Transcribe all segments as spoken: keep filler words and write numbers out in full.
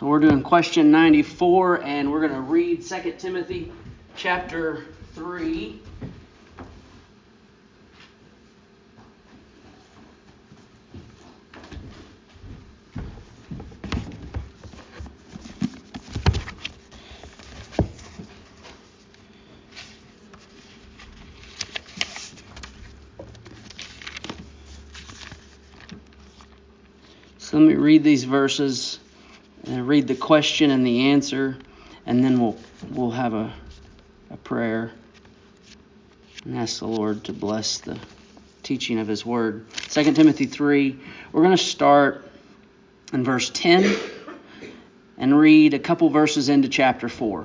So we're doing question ninety-four, and we're going to read Second Timothy chapter three. So let me read these verses and read the question and the answer, and then we'll we'll have a, a prayer and ask the Lord to bless the teaching of His Word. Second Timothy three, we're going to start in verse ten and read a couple verses into chapter four.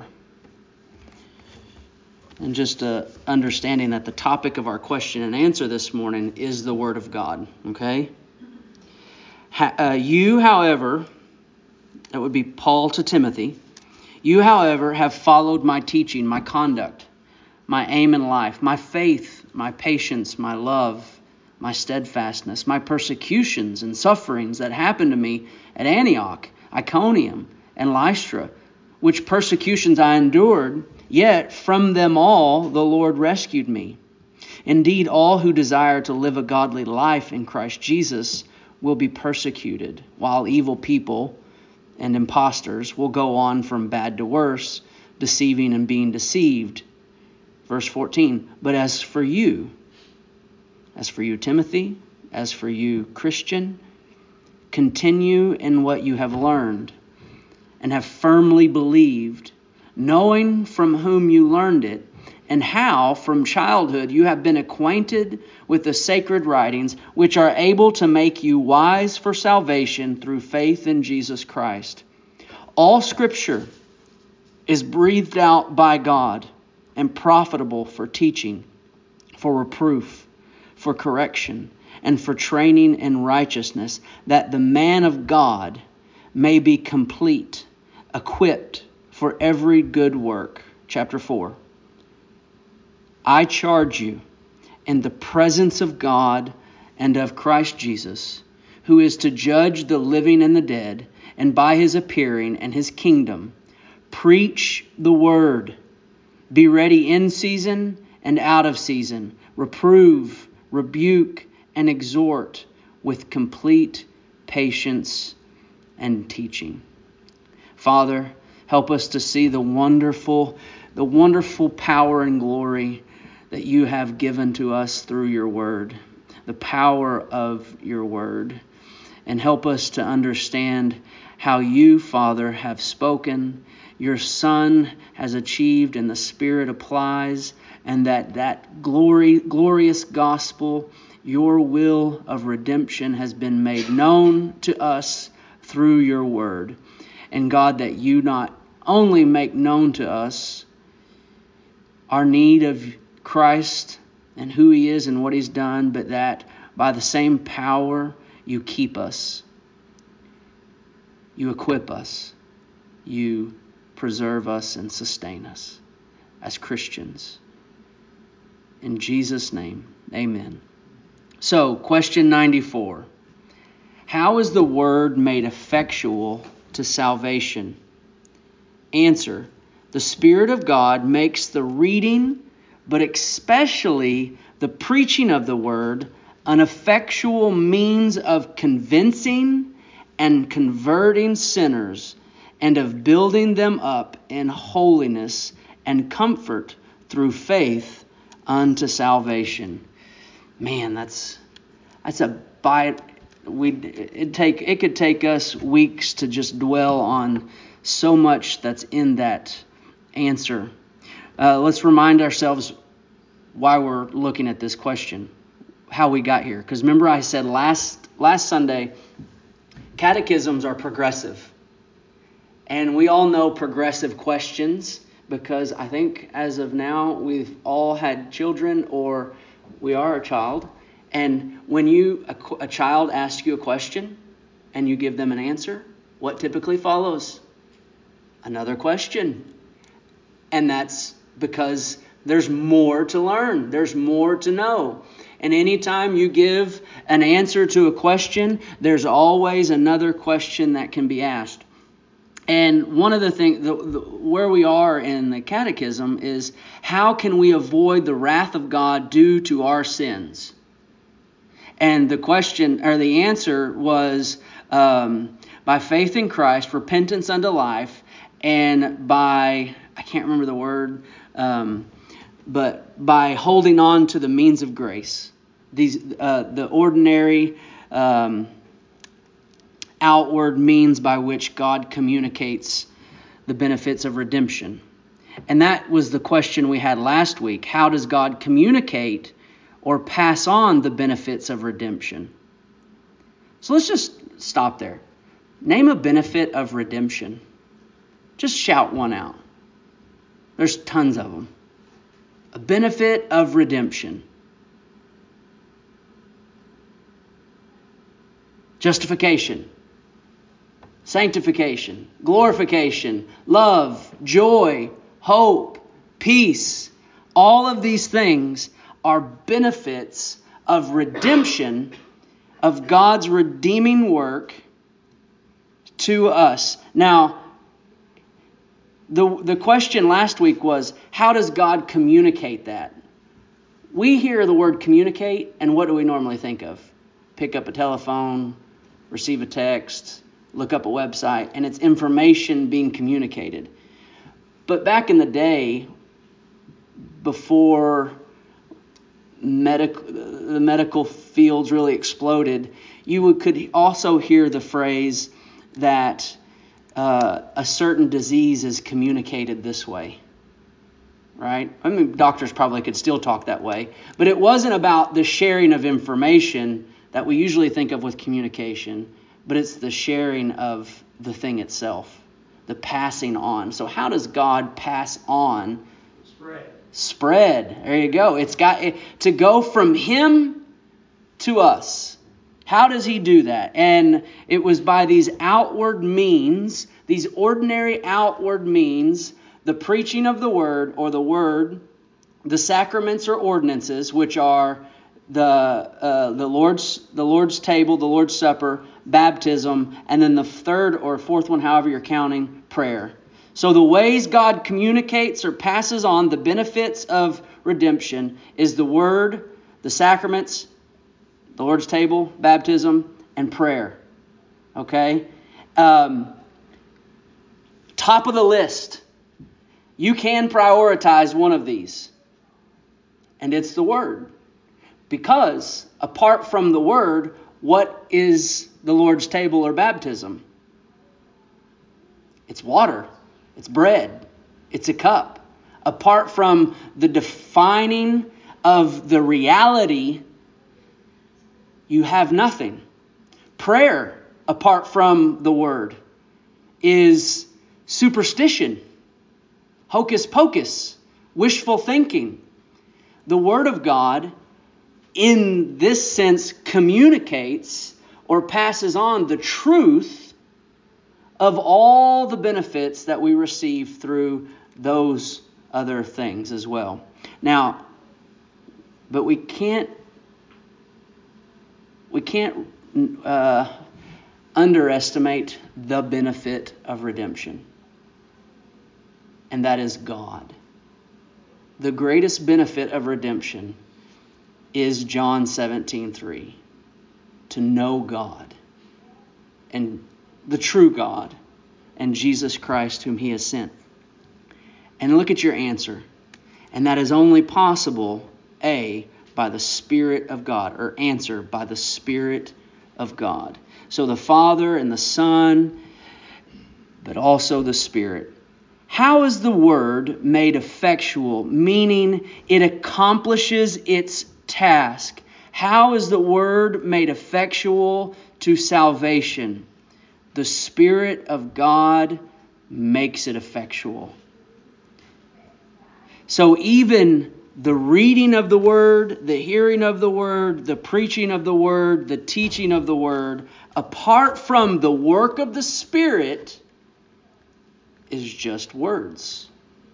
And just uh, understanding that the topic of our question and answer this morning is the Word of God, okay? Ha, uh, you, however, that would be Paul to Timothy, you, however, have followed my teaching, my conduct, my aim in life, my faith, my patience, my love, my steadfastness, my persecutions and sufferings that happened to me at Antioch, Iconium, and Lystra, which persecutions I endured, yet from them all the Lord rescued me. Indeed, all who desire to live a godly life in Christ Jesus will be persecuted, while evil people and impostors will go on from bad to worse, deceiving and being deceived. Verse fourteen, but as for you, as for you, Timothy, as for you, Christian, continue in what you have learned and have firmly believed, knowing from whom you learned it, and how from childhood you have been acquainted with the sacred writings, which are able to make you wise for salvation through faith in Jesus Christ. All Scripture is breathed out by God and profitable for teaching, for reproof, for correction, and for training in righteousness, that the man of God may be complete, equipped for every good work. Chapter four. I charge you in the presence of God and of Christ Jesus, who is to judge the living and the dead, and by His appearing and His kingdom, preach the word. Be ready in season and out of season. Reprove, rebuke, and exhort with complete patience and teaching. Father, help us to see the wonderful, the wonderful power and glory that you have given to us through your word, the power of your word. And help us to understand how you, Father, have spoken, your Son has achieved, and the Spirit applies, and that that glory, glorious gospel, your will of redemption, has been made known to us through your word. And God, that you not only make known to us our need of Christ and who He is and what He's done, but that by the same power you keep us, you equip us, you preserve us and sustain us as Christians. In Jesus' name, amen. So, question ninety-four. How is the word made effectual to salvation? Answer. The Spirit of God makes the reading, but especially the preaching of the word, an effectual means of convincing and converting sinners, and of building them up in holiness and comfort through faith unto salvation. Man, that's that's a bite. We it take it could take us weeks to just dwell on so much that's in that answer. Uh, let's remind ourselves why we're looking at this question, how we got here. Because remember I said last last Sunday, catechisms are progressive. And we all know progressive questions because I think as of now we've all had children or we are a child. And when you a, a child asks you a question and you give them an answer, what typically follows? Another question. And that's because there's more to learn. There's more to know. And anytime you give an answer to a question, there's always another question that can be asked. And one of the things, the, the, where we are in the catechism is, how can we avoid the wrath of God due to our sins? And the question, or the answer was, um, by faith in Christ, repentance unto life, and by, I can't remember the word, um, but by holding on to the means of grace. These, uh, the ordinary, um, outward means by which God communicates the benefits of redemption. And that was the question we had last week. How does God communicate or pass on the benefits of redemption? So let's just stop there. Name a benefit of redemption. Just shout one out. There's tons of them. A benefit of redemption. Justification. Sanctification, glorification, love, joy, hope, peace. All of these things are benefits of redemption, of God's redeeming work to us. Now, the, the question last week was, how does God communicate that? We hear the word communicate, and what do we normally think of? Pick up a telephone, receive a text, look up a website, and it's information being communicated. But back in the day, before medical, the medical fields really exploded, you would, could also hear the phrase that uh, a certain disease is communicated this way. Right? I mean, doctors probably could still talk that way. But it wasn't about the sharing of information that we usually think of with communication, but it's the sharing of the thing itself, the passing on. So how does God pass on? Spread. Spread. There you go. It's got it, to go from Him to us. How does He do that? And it was by these outward means, these ordinary outward means, the preaching of the Word, or the Word, the sacraments or ordinances, which are the uh, the Lord's the Lord's table, the Lord's Supper, baptism, and then the third or fourth one, however you're counting, prayer. So the ways God communicates or passes on the benefits of redemption is the Word, the sacraments, the Lord's table, baptism, and prayer. Okay? Um, top of the list. You can prioritize one of these, and it's the Word. Because apart from the Word, what is the Lord's table or baptism? It's water. It's bread. It's a cup. Apart from the defining of the reality, you have nothing. Prayer, apart from the Word, is superstition, hocus pocus, wishful thinking. The Word of God, in this sense, communicates or passes on the truth of all the benefits that we receive through those other things as well. Now, but we can't we can't uh, underestimate the benefit of redemption, and that is God. The greatest benefit of redemption is John seventeen three, to know God and the true God and Jesus Christ whom He has sent. And look at your answer. And that is only possible, A, by the Spirit of God, or answer, by the Spirit of God. So the Father and the Son, but also the Spirit. How is the Word made effectual, meaning it accomplishes its task? How is the Word made effectual to salvation? The Spirit of God makes it effectual. So even the reading of the Word, the hearing of the Word, the preaching of the Word, the teaching of the Word, apart from the work of the Spirit, is just words.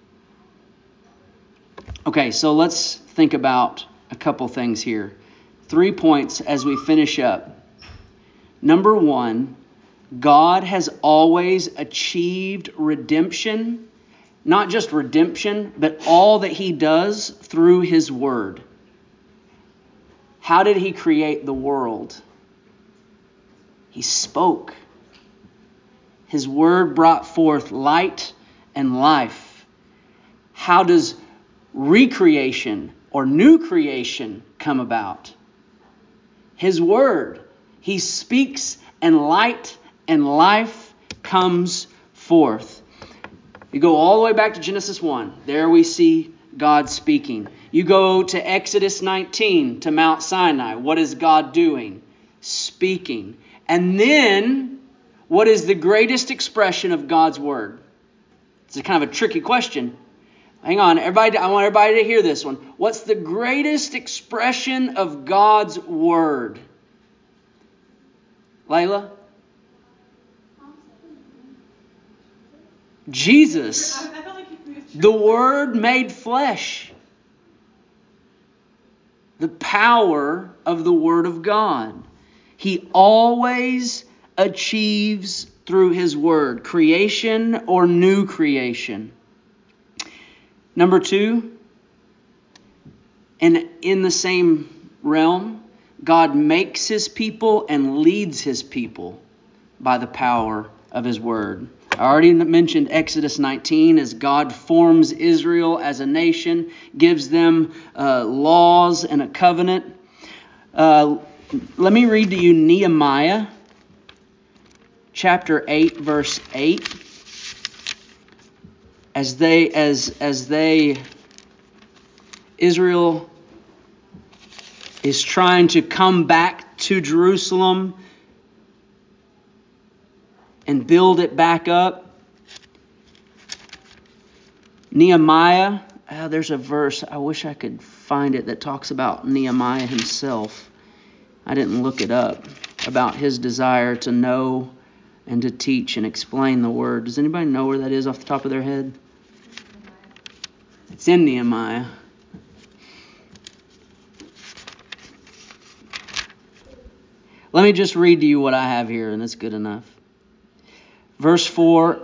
Okay, so let's think about a couple things here. Three points as we finish up. Number one, God has always achieved redemption, not just redemption, but all that He does through His Word. How did He create the world? He spoke. His Word brought forth light and life. How does recreation or new creation come about? His Word. He speaks and light and life comes forth. You go all the way back to Genesis one. There we see God speaking. You go to Exodus nineteen, to Mount Sinai. What is God doing? Speaking. And then, what is the greatest expression of God's Word? It's a kind of a tricky question. Hang on, everybody. I want everybody to hear this one. What's the greatest expression of God's Word? Layla? Jesus. The Word made flesh. The power of the Word of God. He always achieves through His Word, creation or new creation. Number two, and in the same realm, God makes His people and leads His people by the power of His Word. I already mentioned Exodus nineteen as God forms Israel as a nation, gives them uh, laws and a covenant. Uh, let me read to you Nehemiah chapter eight, verse eight. As they, as as they, Israel is trying to come back to Jerusalem and build it back up. Nehemiah, uh, there's a verse, I wish I could find it, that talks about Nehemiah himself. I didn't look it up, about his desire to know and to teach and explain the Word. Does anybody know where that is off the top of their head? It's in Nehemiah. Let me just read to you what I have here, and it's good enough. Verse four.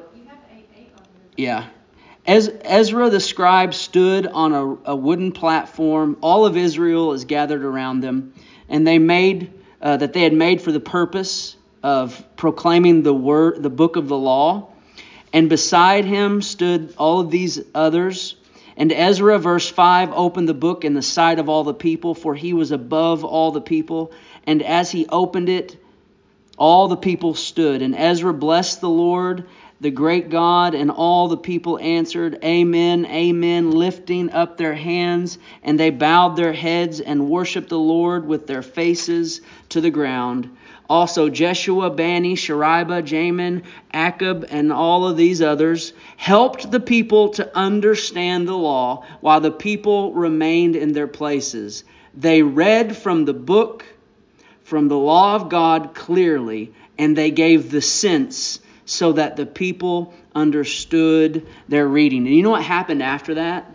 Yeah. As Ezra the scribe stood on a, a wooden platform, all of Israel is gathered around them, and they made uh, that they had made for the purpose of proclaiming the word, the book of the law. And beside him stood all of these others. And Ezra, verse five, opened the book in the sight of all the people, for he was above all the people. And as he opened it, all the people stood. And Ezra blessed the Lord, the great God, and all the people answered, Amen, Amen, lifting up their hands. And they bowed their heads and worshiped the Lord with their faces to the ground. Also Jeshua, Bani, Shariba, Jamin, Akab, and all of these others helped the people to understand the law while the people remained in their places. They read from the book, from the law of God clearly, and they gave the sense so that the people understood their reading. And you know what happened after that?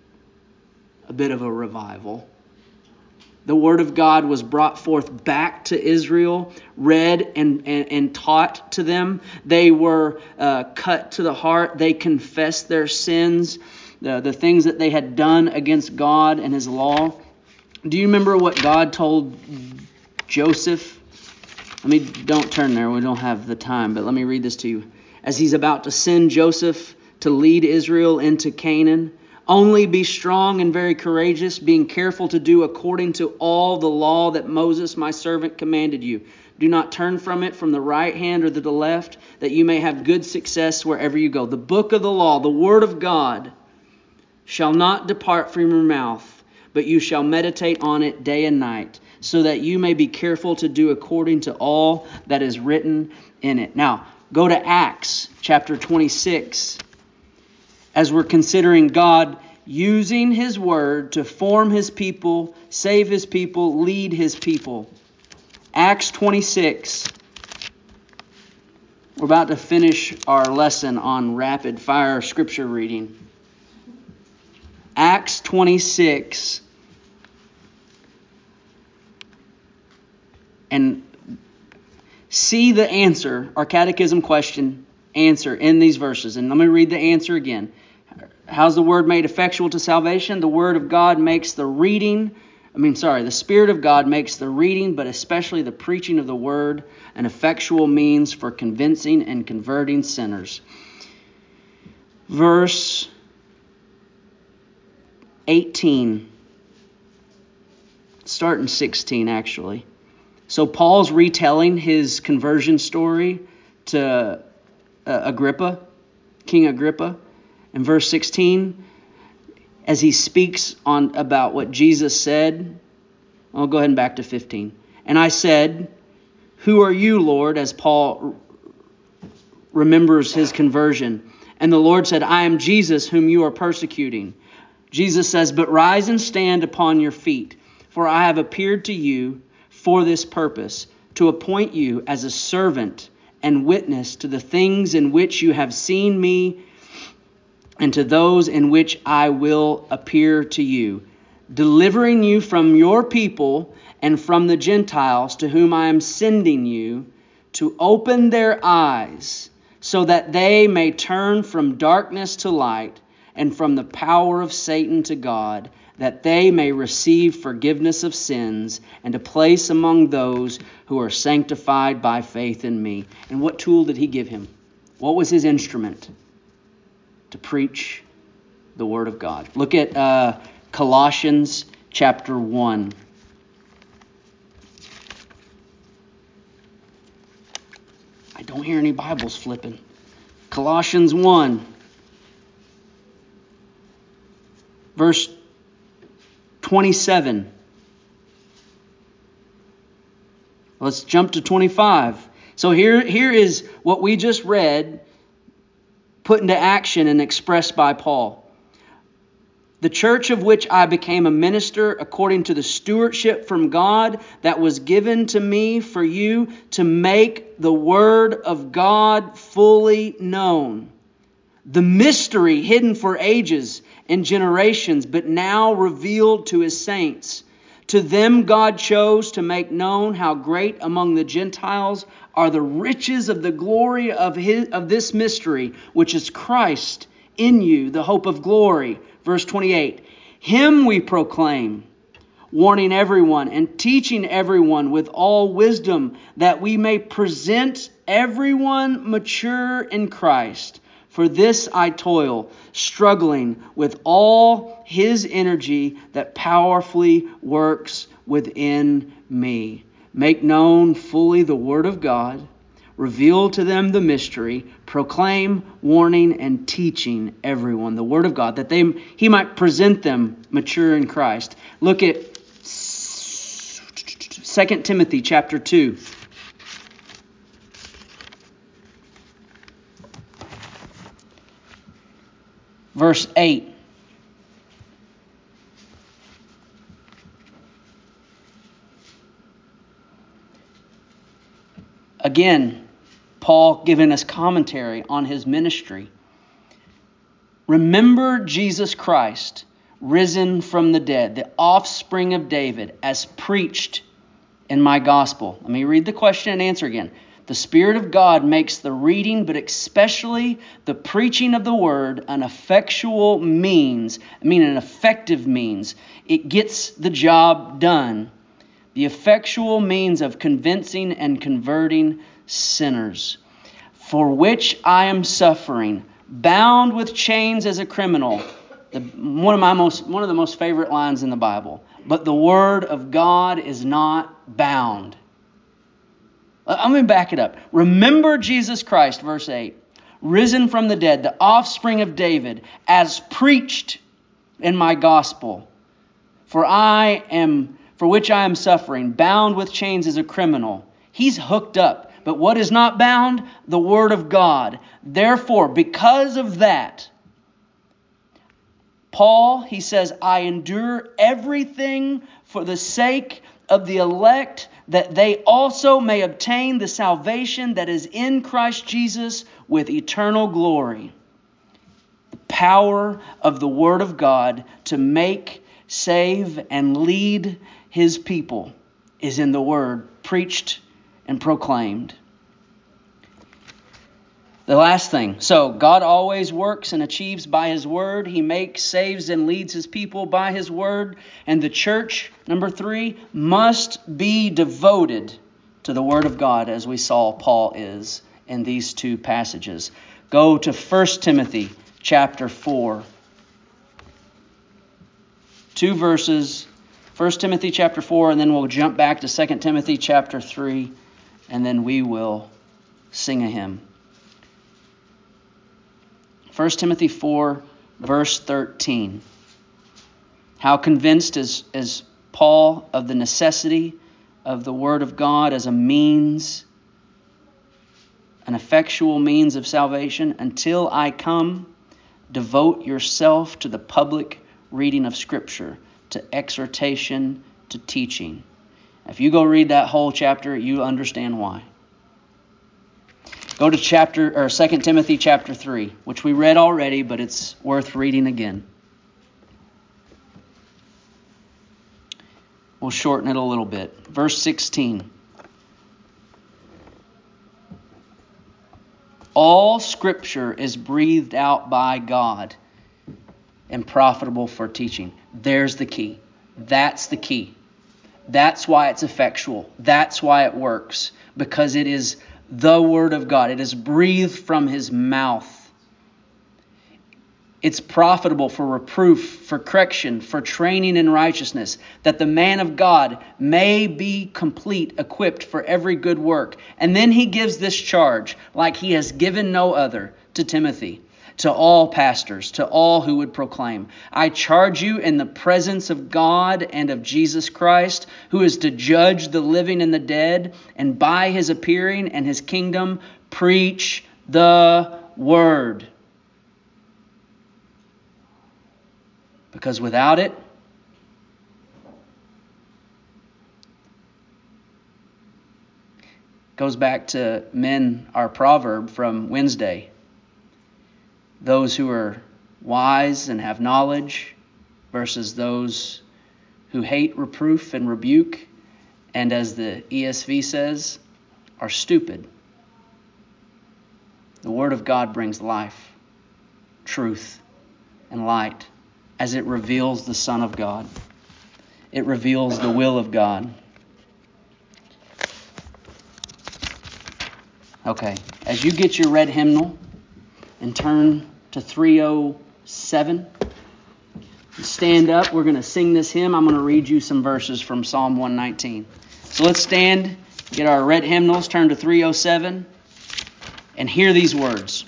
A bit of a revival. The Word of God was brought forth back to Israel, read and, and, and taught to them. They were uh, cut to the heart. They confessed their sins, the, the things that they had done against God and His law. Do you remember what God told Joseph? Let me, don't turn there. We don't have the time, but let me read this to you. As He's about to send Joseph to lead Israel into Canaan, only be strong and very courageous, being careful to do according to all the law that Moses, my servant, commanded you. Do not turn from it from the right hand or the left, that you may have good success wherever you go. The book of the law, the Word of God, shall not depart from your mouth, but you shall meditate on it day and night, so that you may be careful to do according to all that is written in it. Now, go to Acts chapter twenty-six. As we're considering God using His Word to form His people, save His people, lead His people. Acts twenty-six. We're about to finish our lesson on rapid fire scripture reading. Acts twenty-six. And see the answer, our catechism question answer in these verses. And let me read the answer again. How's the word made effectual to salvation? The word of God makes the reading, I mean, sorry, the Spirit of God makes the reading, but especially the preaching of the word, an effectual means for convincing and converting sinners. Verse eighteen. Starting sixteen, actually. So Paul's retelling his conversion story to uh, Agrippa, King Agrippa. In verse sixteen, as he speaks on about what Jesus said, I'll go ahead and back to fifteen. And I said, "Who are you, Lord?" as Paul remembers his conversion. And the Lord said, "I am Jesus whom you are persecuting." Jesus says, "But rise and stand upon your feet, for I have appeared to you for this purpose, to appoint you as a servant and witness to the things in which you have seen me, and to those in which I will appear to you, delivering you from your people and from the Gentiles to whom I am sending you, to open their eyes, so that they may turn from darkness to light and from the power of Satan to God, that they may receive forgiveness of sins and a place among those who are sanctified by faith in me." And what tool did he give him? What was his instrument? To preach the word of God. Look at uh, Colossians chapter one. I don't hear any Bibles flipping. Colossians one. Verse twenty-seven. Let's jump to twenty-five. So here, here is what we just read put into action and expressed by Paul. "The church of which I became a minister according to the stewardship from God that was given to me for you to make the word of God fully known. The mystery hidden for ages and generations, but now revealed to his saints. To them God chose to make known how great among the Gentiles are the riches of the glory of his, of this mystery, which is Christ in you, the hope of glory." Verse twenty-eight. "Him we proclaim, warning everyone and teaching everyone with all wisdom, that we may present everyone mature in Christ. For this I toil, struggling with all his energy that powerfully works within me. Make known fully the word of God, reveal to them the mystery, proclaim, warning, and teaching everyone the word of God, that they he might present them mature in Christ." Look at Second Timothy chapter two. Verse eight. Again, Paul giving us commentary on his ministry. "Remember Jesus Christ, risen from the dead, the offspring of David, as preached in my gospel." Let me read the question and answer again. "The Spirit of God makes the reading, but especially the preaching of the word, an effectual means," I mean an effective means. It gets the job done. "The effectual means of convincing and converting sinners, for which I am suffering, bound with chains as a criminal." The, one of my most, one of the most favorite lines in the Bible. "But the word of God is not bound." Let me back it up. "Remember Jesus Christ," verse eight, "risen from the dead, the offspring of David, as preached in my gospel, for I am, for which I am suffering, bound with chains as a criminal." He's hooked up. But what is not bound? The word of God. "Therefore, because of that," Paul, he says, "I endure everything for the sake of the elect, that they also may obtain the salvation that is in Christ Jesus with eternal glory." The power of the word of God to make, save, and lead his people is in the word preached and proclaimed. The last thing. So God always works and achieves by His word. He makes, saves, and leads His people by His word. And the church, number three, must be devoted to the word of God, as we saw Paul is in these two passages. Go to First Timothy chapter four. Two verses. First Timothy chapter four, and then we'll jump back to Second Timothy chapter three, and then we will sing a hymn. First Timothy four, verse thirteen. How convinced is, is Paul of the necessity of the Word of God as a means, an effectual means of salvation? Until I come, devote yourself to the public reading of Scripture, to exhortation, to teaching. If you go read that whole chapter, you understand why. Go to chapter or Second Timothy chapter three, which we read already, but it's worth reading again. We'll shorten it a little bit. Verse sixteen. All Scripture is breathed out by God and profitable for teaching. There's the key. That's the key. That's why it's effectual. That's why it works. Because it is the Word of God. It is breathed from His mouth. It's profitable for reproof, for correction, for training in righteousness, that the man of God may be complete, equipped for every good work. And then he gives this charge, like he has given no other, to Timothy, to all pastors, to all who would proclaim. I charge you in the presence of God and of Jesus Christ, who is to judge the living and the dead, and by His appearing and His kingdom, preach the word. Because without it, goes back to men, our proverb from Wednesday. Those who are wise and have knowledge versus those who hate reproof and rebuke, and as the E S V says, are stupid. The Word of God brings life, truth, and light as it reveals the Son of God. It reveals the will of God. Okay, as you get your red hymnal and turn to three oh seven, stand up. We're going to sing this hymn. I'm going to read you some verses from Psalm one nineteen. So let's stand, get our red hymnals, turn to three oh seven, and hear these words.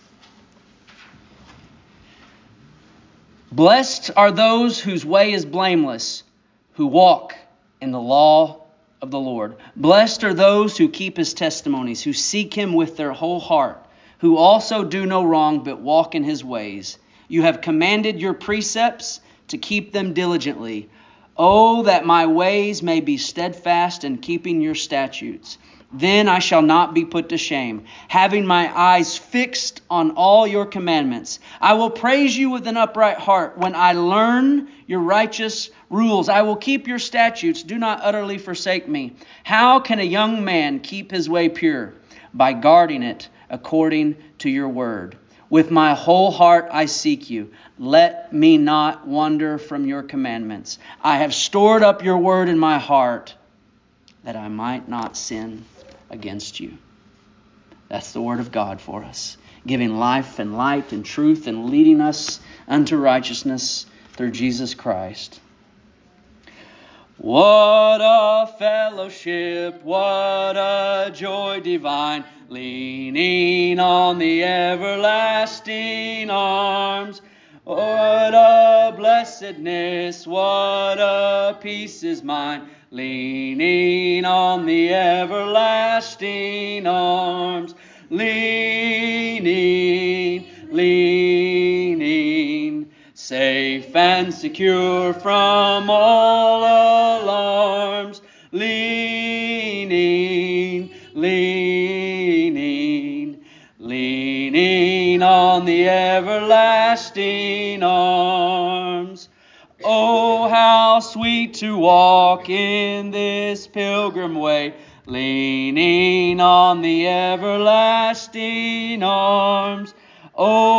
Blessed are those whose way is blameless, who walk in the law of the Lord. Blessed are those who keep His testimonies, who seek Him with their whole heart, who also do no wrong but walk in His ways. You have commanded your precepts to keep them diligently. Oh, that my ways may be steadfast in keeping your statutes. Then I shall not be put to shame, having my eyes fixed on all your commandments. I will praise you with an upright heart when I learn your righteous rules. I will keep your statutes. Do not utterly forsake me. How can a young man keep his way pure? By guarding it according to your word. With my whole heart I seek you. Let me not wander from your commandments. I have stored up your word in my heart, that I might not sin against you. That's the word of God for us, giving life and light and truth and leading us unto righteousness through Jesus Christ. What a fellowship, what a joy divine, leaning on the everlasting arms. What a blessedness, what a peace is mine, leaning on the everlasting arms. Leaning, leaning, safe and secure from all alarms. Leaning, leaning, leaning on the everlasting arms. Oh, how sweet to walk in this pilgrim way, leaning on the everlasting arms. Oh,